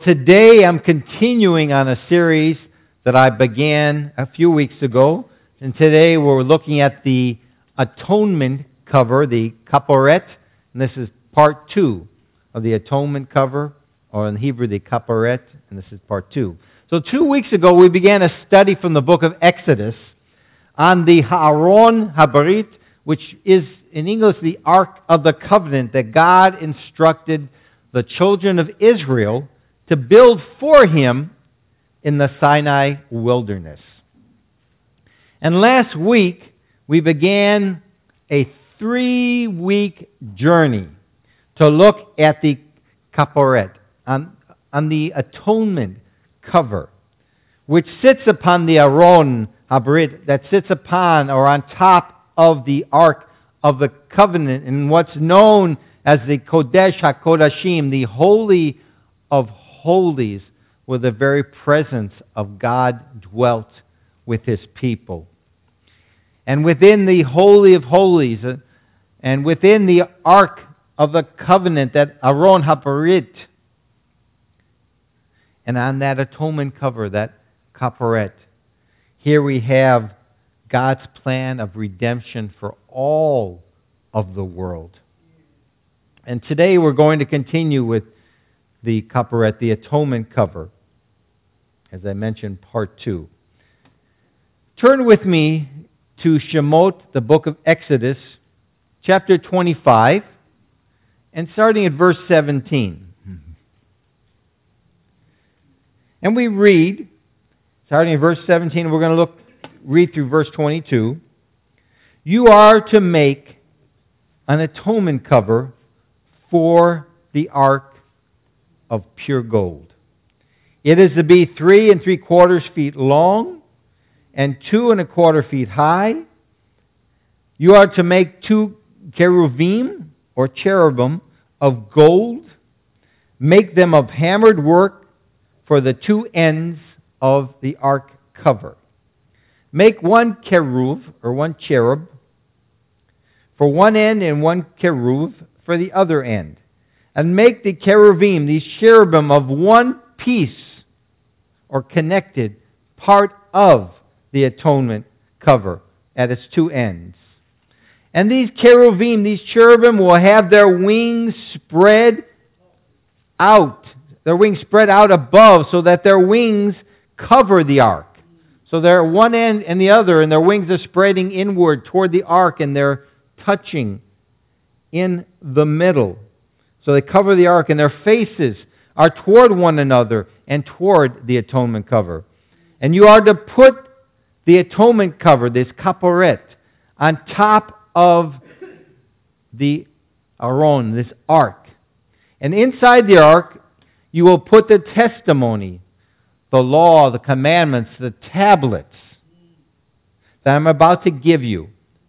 today I'm continuing on a series that I began a few weeks ago. And today we're looking at the atonement cover, the kaporet. And this is part 2 of the atonement cover, or in Hebrew, the kaporet. And this is part 2. So 2 weeks ago we began a study from the book of Exodus on the Ha'aron Habarit, which is in English the Ark of the Covenant that God instructed the children of Israel to build for Him in the Sinai wilderness. And last week we began a 3-week journey to look at the kaporet, on the atonement cover, which sits upon the Aron Habarit, that sits upon or on top of the Ark of the Covenant, in what's known as the Kodesh HaKodashim, the Holy of Holies, where the very presence of God dwelt with His people. And within the Holy of Holies, and within the Ark of the Covenant, that Aron Habarit, and on that atonement cover, that kaporet, here we have God's plan of redemption for all of the world. And today we're going to continue with the kaporet, the atonement cover, as I mentioned, part 2. Turn with me to Shemot, the book of Exodus, chapter 25, and starting at verse 17. And we read, starting at verse 17, we're going to read through verse 22. You are to make an atonement cover for the ark of pure gold. It is to be 3 3/4 feet long and 2 1/4 feet high. You are to make 2 cherubim or cherubim of gold. Make them of hammered work for the 2 ends of the ark cover. Make 1 cherub or 1 cherub for one end and 1 cherub for the other end. And make the cherubim, these cherubim, of one piece or connected part of the atonement cover at its 2 ends. And these cherubim, these cherubim, will have their wings spread out. Their wings spread out above so that their wings cover the ark. So they're at one end and the other, and their wings are spreading inward toward the ark, and they're touching in the middle. So they cover the ark, and their faces are toward one another and toward the atonement cover. And you are to put the atonement cover, this kaporet, on top of the Aron, this ark. And inside the ark, you will put the testimony, the law, the commandments, the tablets that I'm about to give you.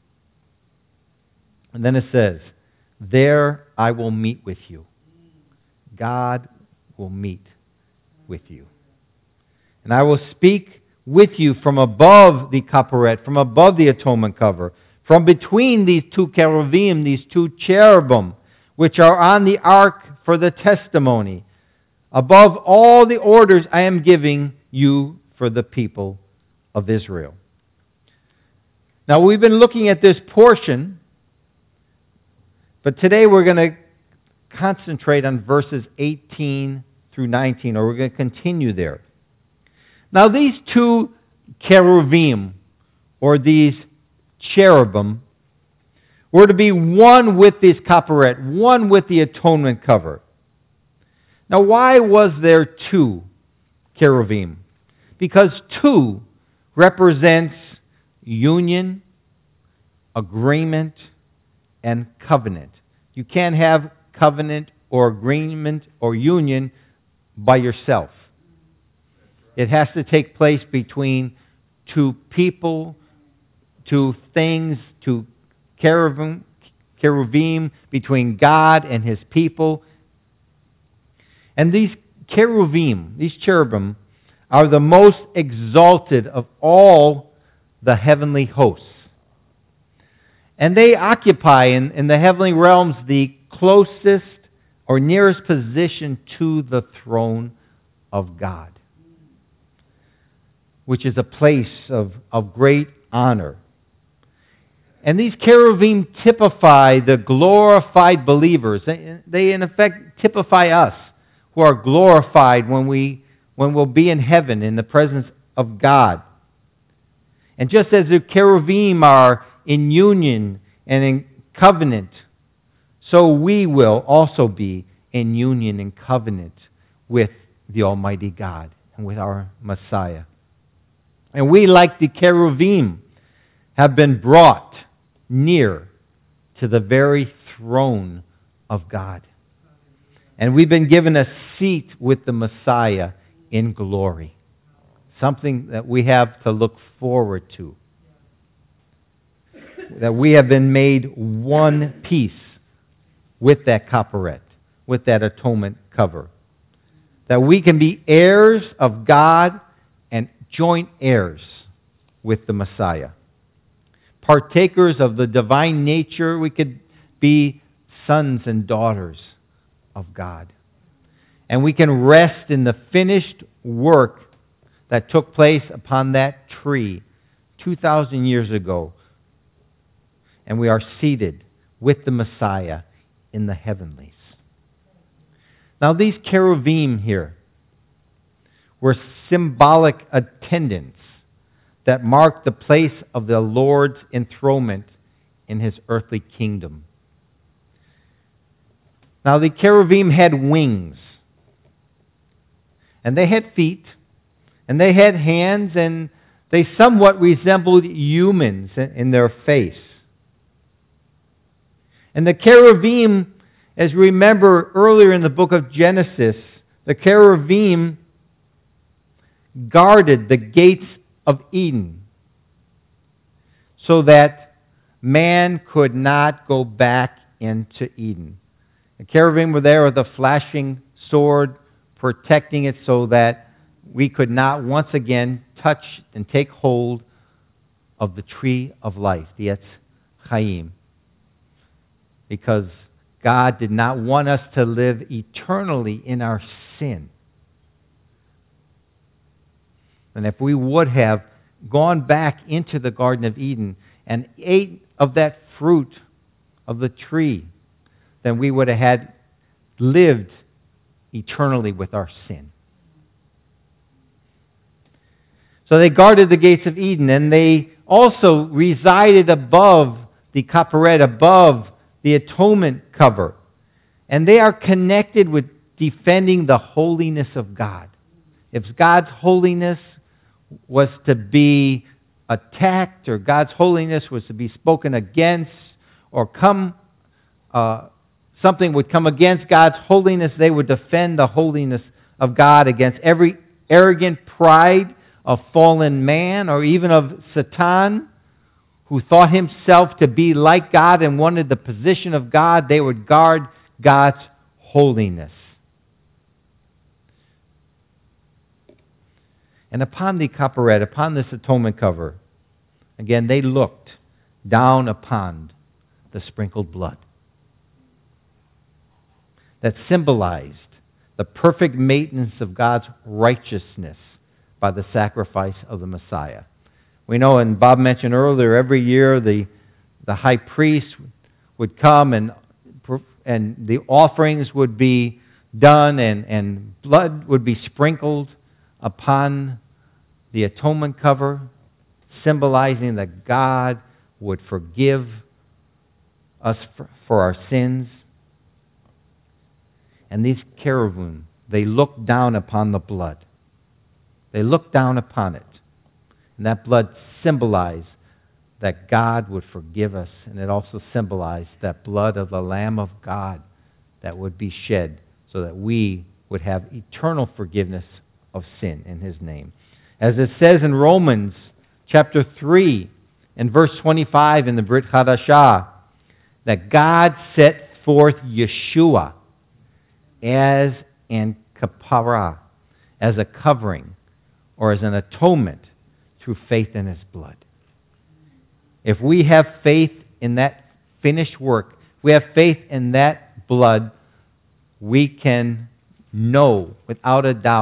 And then it says, there I will meet with you. God will meet with you. And I will speak with you from above the kaporet, from above the atonement cover, from between these 2 cherubim, these 2 cherubim, which are on the ark for the testimony, above all the orders I am giving you for the people of Israel. Now we've been looking at this portion, but today we're going to concentrate on verses 18 through 19, or we're going to continue there. Now these 2 cherubim, or these cherubim, were to be one with this kaporet, one with the atonement cover. Now why was there 2 cherubim? Because 2 represents union, agreement, and covenant. You can't have covenant or agreement or union by yourself. It has to take place between 2 people, 2 things, 2 cherubim, between God and His people. And these cherubim, these cherubim, are the most exalted of all the heavenly hosts. And they occupy in the heavenly realms the closest or nearest position to the throne of God, which is a place of great honor. And these cherubim typify the glorified believers. They in effect typify us who are glorified when we'll be in heaven in the presence of God. And just as the cherubim are in union and in covenant, so we will also be in union and covenant with the Almighty God and with our Messiah. And we, like the cherubim, have been brought near to the very throne of God. And we've been given a seat with the Messiah in glory. Something that we have to look forward to. That we have been made one piece with that copperet, with that atonement cover. That we can be heirs of God and joint heirs with the Messiah. Partakers of the divine nature, we could be sons and daughters of God. And we can rest in the finished work that took place upon that tree 2,000 years ago. And we are seated with the Messiah in the heavenlies. Now these cherubim here were symbolic attendants that marked the place of the Lord's enthronement in His earthly kingdom. Now the cherubim had wings, and they had feet, and they had hands, and they somewhat resembled humans in their face. And the cherubim, as we remember earlier in the book of Genesis, the cherubim guarded the gates of Eden so that man could not go back into Eden. The cherubim were there with a flashing sword protecting it so that we could not once again touch and take hold of the tree of life, the Etz Chaim, because God did not want us to live eternally in our sin. And if we would have gone back into the Garden of Eden and ate of that fruit of the tree, then we would have had lived eternally with our sin. So they guarded the gates of Eden, and they also resided above the copperet, above the atonement cover. And they are connected with defending the holiness of God. If God's holiness was to be attacked, or God's holiness was to be spoken against, or something would come against God's holiness, they would defend the holiness of God against every arrogant pride of fallen man, or even of Satan, who thought himself to be like God and wanted the position of God. They would guard God's holiness. And upon the copperet, upon this atonement cover, again, they looked down upon the sprinkled blood that symbolized the perfect maintenance of God's righteousness by the sacrifice of the Messiah. We know, and Bob mentioned earlier, every year the high priest would come and the offerings would be done and blood would be sprinkled upon the atonement cover, symbolizing that God would forgive us for our sins. And these cherubim, they looked down upon the blood. They looked down upon it. And that blood symbolized that God would forgive us. And it also symbolized that blood of the Lamb of God that would be shed so that we would have eternal forgiveness of sin in His name. As it says in Romans chapter 3 and verse 25 in the Brit Hadashah, that God set forth Yeshua as an kapara, as a covering, or as an atonement through faith in His blood. If we have faith in that finished work, if we have faith in that blood, we can know without a doubt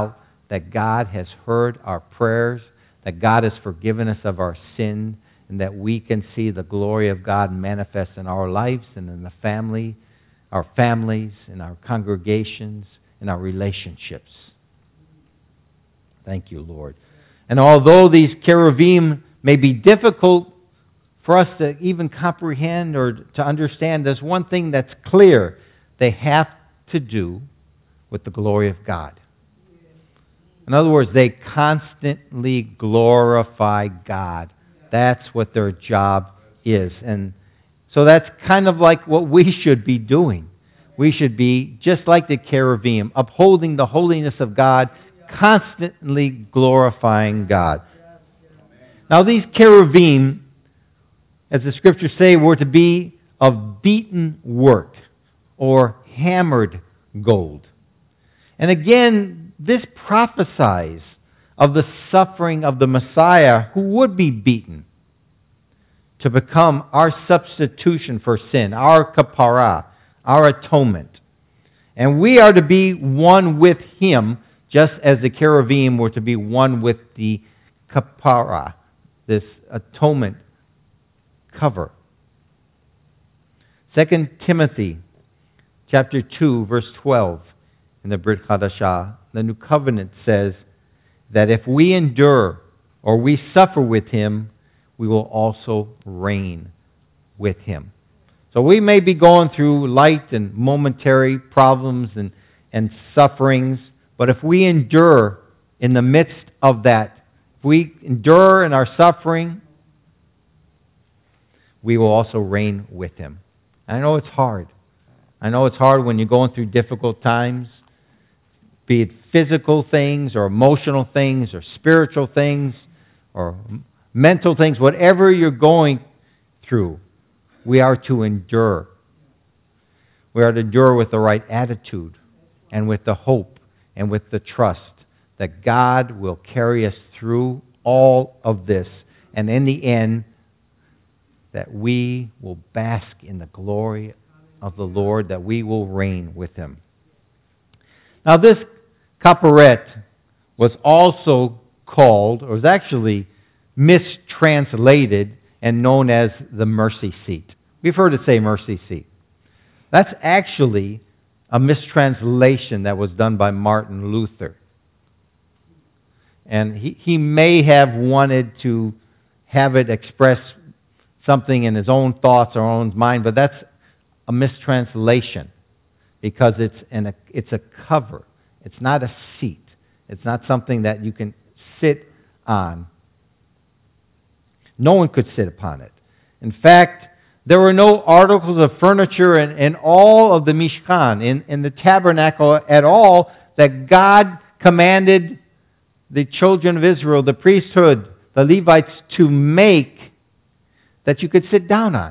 that God has heard our prayers, that God has forgiven us of our sin, and that we can see the glory of God manifest in our lives and in the family, our families, in our congregations, in our relationships. Thank you, Lord. And although these cherubim may be difficult for us to even comprehend or to understand, there's one thing that's clear. They have to do with the glory of God. In other words, they constantly glorify God. That's what their job is. And so that's kind of like what we should be doing. We should be, just like the cherubim, upholding the holiness of God, constantly glorifying God. Now these cherubim, as the scriptures say, were to be of beaten work or hammered gold. And again, this prophesies of the suffering of the Messiah who would be beaten to become our substitution for sin, our kapara, our atonement. And we are to be one with Him, just as the cherubim were to be one with the kapara, this atonement cover. 2 Timothy chapter 2, verse 12, in the Brit Hadashah, the New Covenant says that if we endure or we suffer with Him, we will also reign with Him. So we may be going through light and momentary problems and sufferings, but if we endure in the midst of that, if we endure in our suffering, we will also reign with Him. I know it's hard. I know it's hard when you're going through difficult times, be it physical things or emotional things or spiritual things or mental things, whatever you're going through, we are to endure. We are to endure with the right attitude and with the hope and with the trust that God will carry us through all of this. And in the end, that we will bask in the glory of the Lord, that we will reign with Him. Now this kaperet was also called, or was actually mistranslated and known as the mercy seat. We've heard it say mercy seat. That's actually a mistranslation that was done by Martin Luther. And he may have wanted to have it express something in his own thoughts or own mind, but that's a mistranslation because it's a cover. It's not a seat. It's not something that you can sit on. No one could sit upon it. In fact, there were no articles of furniture in all of the Mishkan, in the tabernacle at all, that God commanded the children of Israel, the priesthood, the Levites, to make that you could sit down on.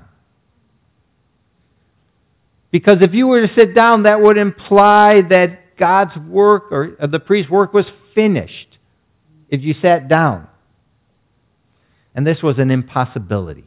Because if you were to sit down, that would imply that God's work or the priest's work was finished if you sat down. And this was an impossibility.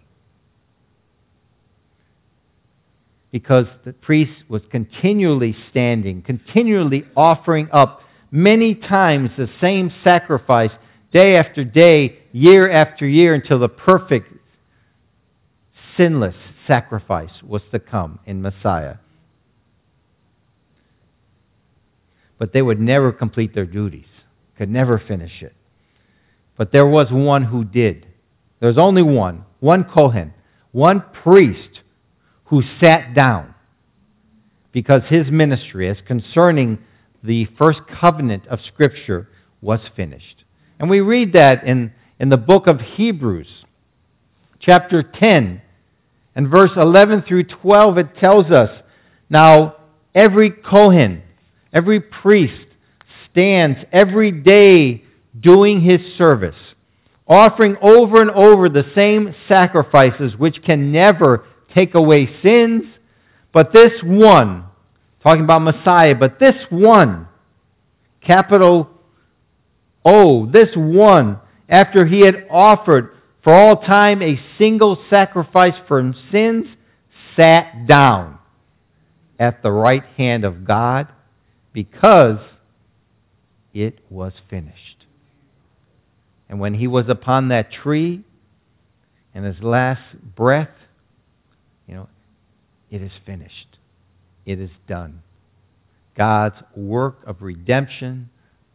Because the priest was continually standing, continually offering up many times the same sacrifice, day after day, year after year, until the perfect, sinless sacrifice was to come in Messiah. But they would never complete their duties, could never finish it. But there was one who did. There was only one Kohen, one priest who sat down, because his ministry, as concerning the first covenant of Scripture, was finished. And we read that in the book of Hebrews, chapter 10, and verse 11 through 12, it tells us, now every Kohen, every priest, stands every day doing his service, offering over and over the same sacrifices which can never take away sins, but this one, talking about Messiah, but this one, capital O, this one, after he had offered for all time a single sacrifice for sins, sat down at the right hand of God, because it was finished. And when he was upon that tree, and his last breath, it is finished. It is done. God's work of redemption,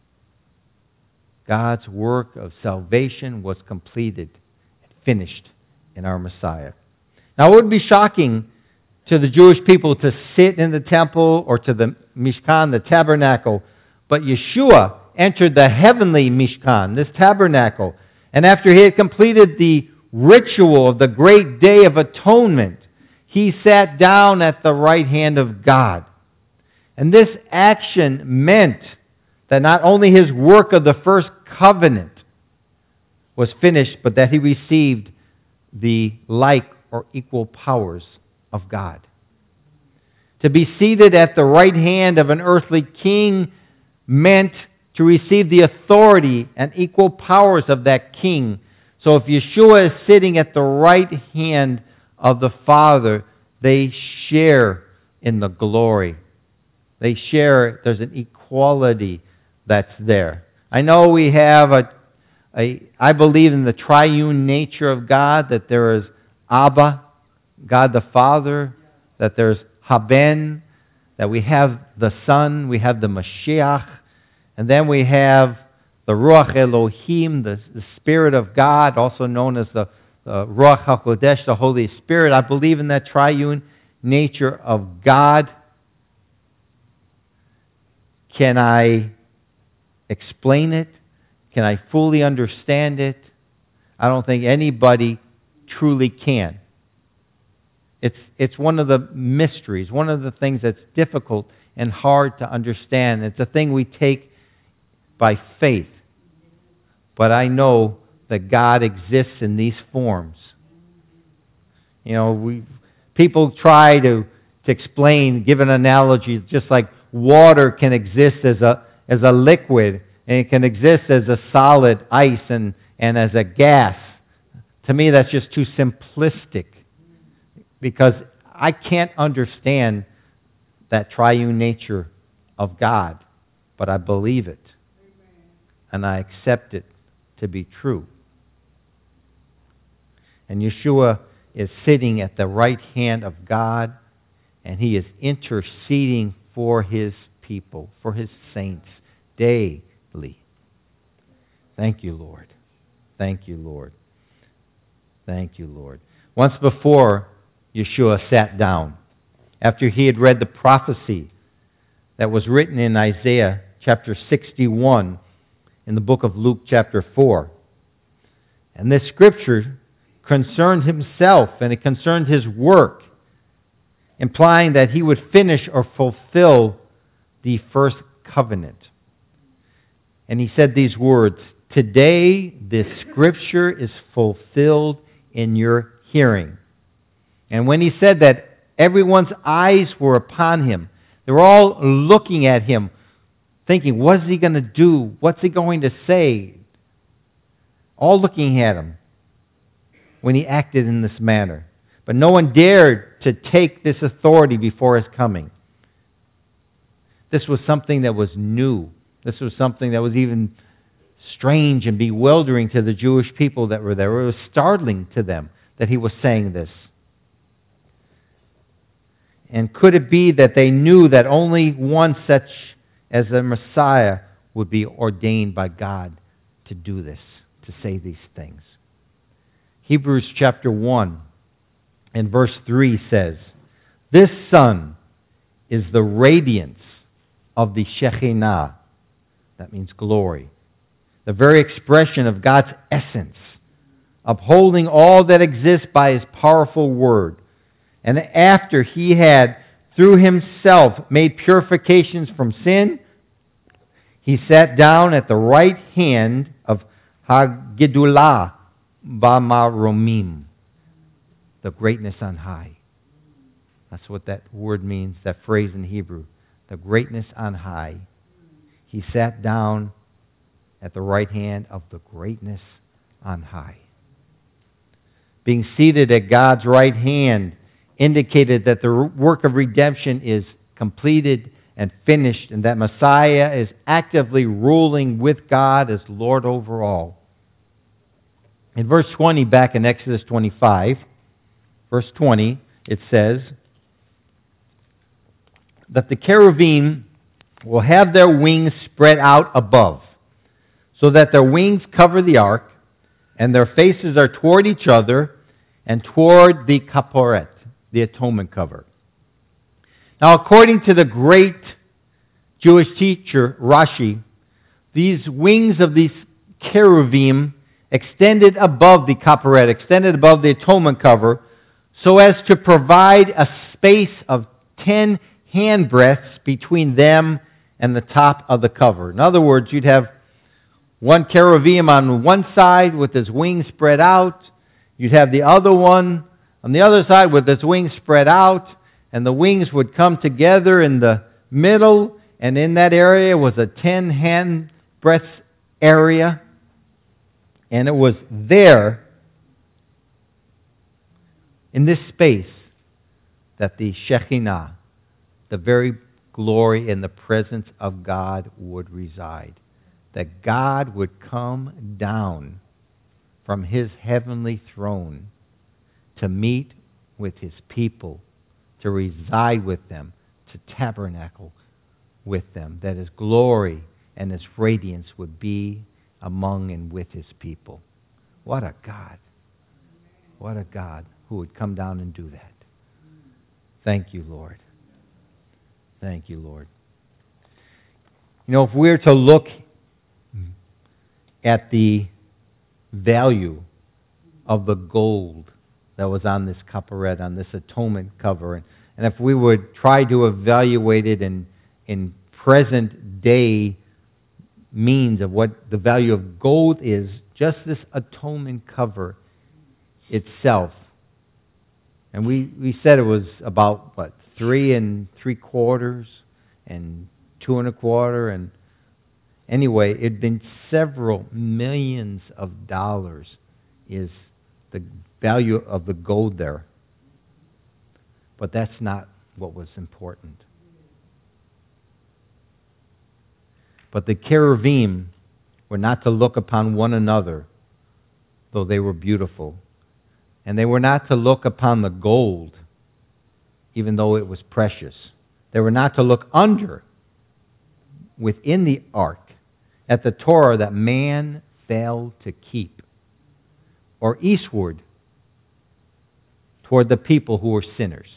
God's work of salvation was completed and finished in our Messiah. Now, it would be shocking to the Jewish people to sit in the temple or to the Mishkan, the tabernacle, but Yeshua entered the heavenly Mishkan, this tabernacle, and after he had completed the ritual of the great Day of Atonement, he sat down at the right hand of God. And this action meant that not only his work of the first covenant was finished, but that he received the like or equal powers of God. To be seated at the right hand of an earthly king meant to receive the authority and equal powers of that king. So if Yeshua is sitting at the right hand of the Father, they share in the glory. They share, there's an equality that's there. I know we have I believe in the triune nature of God, that there is Abba, God the Father, that there's Haben, that we have the Son, we have the Mashiach, and then we have the Ruach Elohim, the Spirit of God, also known as the Ruach HaKodesh, the Holy Spirit. I believe in that triune nature of God. Can I explain it? Can I fully understand it? I don't think anybody truly can. It's one of the mysteries, one of the things that's difficult and hard to understand. It's a thing we take by faith. But I know that God exists in these forms. People try to explain, give an analogy, just like water can exist as a liquid, and it can exist as a solid ice and as a gas. To me, that's just too simplistic, because I can't understand that triune nature of God, but I believe it, and I accept it to be true. And Yeshua is sitting at the right hand of God, and he is interceding for his people, for his saints, daily. Thank you, Lord. Thank you, Lord. Thank you, Lord. Once before, Yeshua sat down, after he had read the prophecy that was written in Isaiah chapter 61, in the book of Luke chapter 4. And this scripture concerned himself, and it concerned his work, implying that he would finish or fulfill the first covenant. And he said these words, "Today this scripture is fulfilled in your hearing." And when he said that, everyone's eyes were upon him. They were all looking at him, thinking, what is he going to do? What's he going to say? All looking at him when he acted in this manner. But no one dared to take this authority before his coming. This was something that was new. This was something that was even strange and bewildering to the Jewish people that were there. It was startling to them that he was saying this. And could it be that they knew that only one such as the Messiah would be ordained by God to do this, to say these things? Hebrews chapter 1 and verse 3 says, "This Son is the radiance of the Shekhinah," that means glory, the very expression of God's essence, upholding all that exists by his powerful word. And after he had, through himself, made purifications from sin, he sat down at the right hand of Hagidullah Bamaromim, the greatness on high. That's what that word means, that phrase in Hebrew, the greatness on high. He sat down at the right hand of the greatness on high. Being seated at God's right hand indicated that the work of redemption is completed and finished, and that Messiah is actively ruling with God as Lord over all. In verse 20, back in Exodus 25, verse 20, it says that the cherubim will have their wings spread out above, so that their wings cover the ark, and their faces are toward each other and toward the kaporet, the atonement cover. Now, according to the great Jewish teacher Rashi, these wings of these cherubim extended above the kaporet, extended above the atonement cover, so as to provide a space of 10 handbreadths between them and the top of the cover. In other words, you'd have one cherubim on one side with his wings spread out. You'd have the other one on the other side with his wings spread out, and the wings would come together in the middle, and in that area was a 10 handbreadth area, and it was there in this space that the Shekinah, the very glory and the presence of God, would reside. That God would come down from His heavenly throne to meet with His people, to reside with them, to tabernacle with them, that His glory and His radiance would be among and with His people. What a God. What a God who would come down and do that. Thank you, Lord. Thank you, Lord. You know, if we were to look at the value of the gold that was on this kaporet, on this atonement cover, and if we would try to evaluate it in present day means of what the value of gold is, just this atonement cover itself. And we said it was about, 3 3/4 and 2 1/4, and anyway, it'd been several millions of dollars is the value of the gold there. But that's not what was important. But the cherubim were not to look upon one another, though they were beautiful. And they were not to look upon the gold, even though it was precious. They were not to look under, within the ark, at the Torah that man failed to keep, or eastward toward the people who were sinners.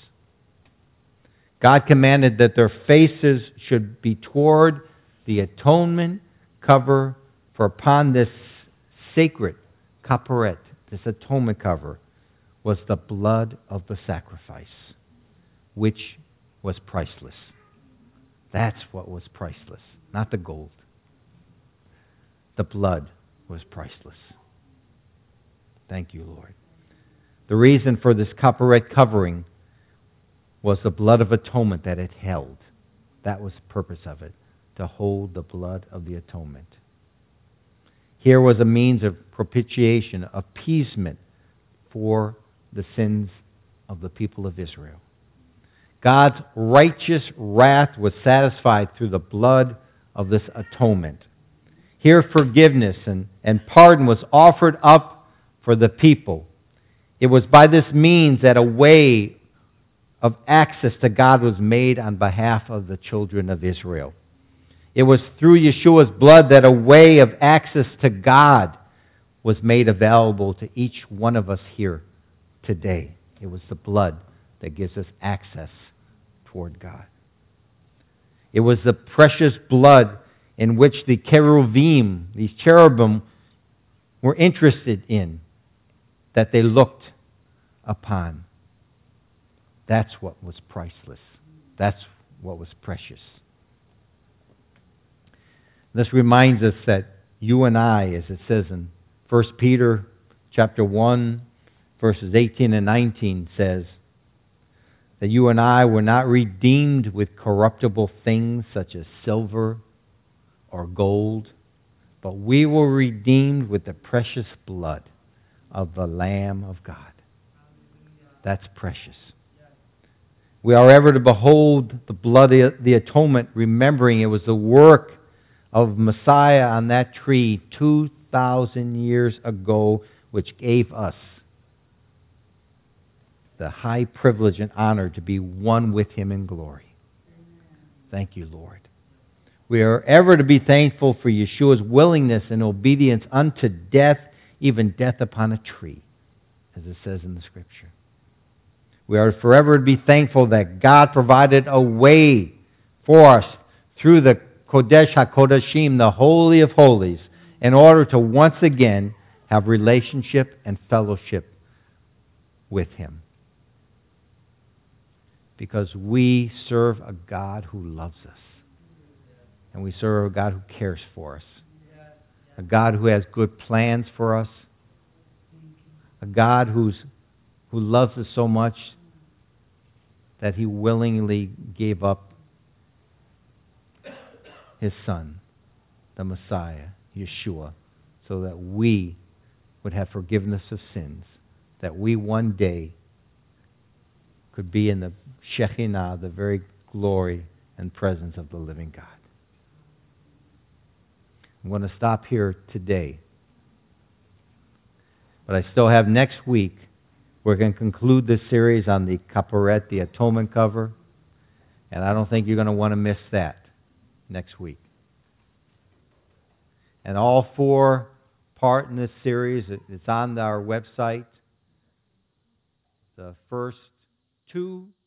God commanded that their faces should be toward the atonement cover, for upon this sacred kaporet, this atonement cover, was the blood of the sacrifice, which was priceless. That's what was priceless, not the gold. The blood was priceless. Thank you, Lord. The reason for this kaporet covering was the blood of atonement that it held. That was the purpose of it, to hold the blood of the atonement. Here was a means of propitiation, appeasement for the sins of the people of Israel. God's righteous wrath was satisfied through the blood of this atonement. Here forgiveness and pardon was offered up for the people. It was by this means that a way of access to God was made on behalf of the children of Israel. It was through Yeshua's blood that a way of access to God was made available to each one of us here today. It was the blood that gives us access toward God. It was the precious blood in which the cherubim, these cherubim, were interested in, that they looked upon. That's what was priceless. That's what was precious. This reminds us that you and I, as it says in 1 Peter chapter 1, verses 18 and 19, says that you and I were not redeemed with corruptible things such as silver or gold, but we were redeemed with the precious blood of the Lamb of God. That's precious. We are ever to behold the blood of the atonement, remembering it was the work of Messiah on that tree 2,000 years ago, which gave us the high privilege and honor to be one with Him in glory. Thank you, Lord. We are ever to be thankful for Yeshua's willingness and obedience unto death, even death upon a tree, as it says in the Scripture. We are forever to be thankful that God provided a way for us through the Kodesh HaKodashim, the Holy of Holies, in order to once again have relationship and fellowship with Him. Because we serve a God who loves us. And we serve a God who cares for us. A God who has good plans for us. A God who loves us so much that He willingly gave up His Son, the Messiah, Yeshua, so that we would have forgiveness of sins, that we one day could be in the Shekinah, the very glory and presence of the living God. I'm going to stop here today. But I still have next week. We're going to conclude this series on the Kaparet, the atonement cover. And I don't think you're going to want to miss that next week. And all 4 part in this series, it's on our website. The first 2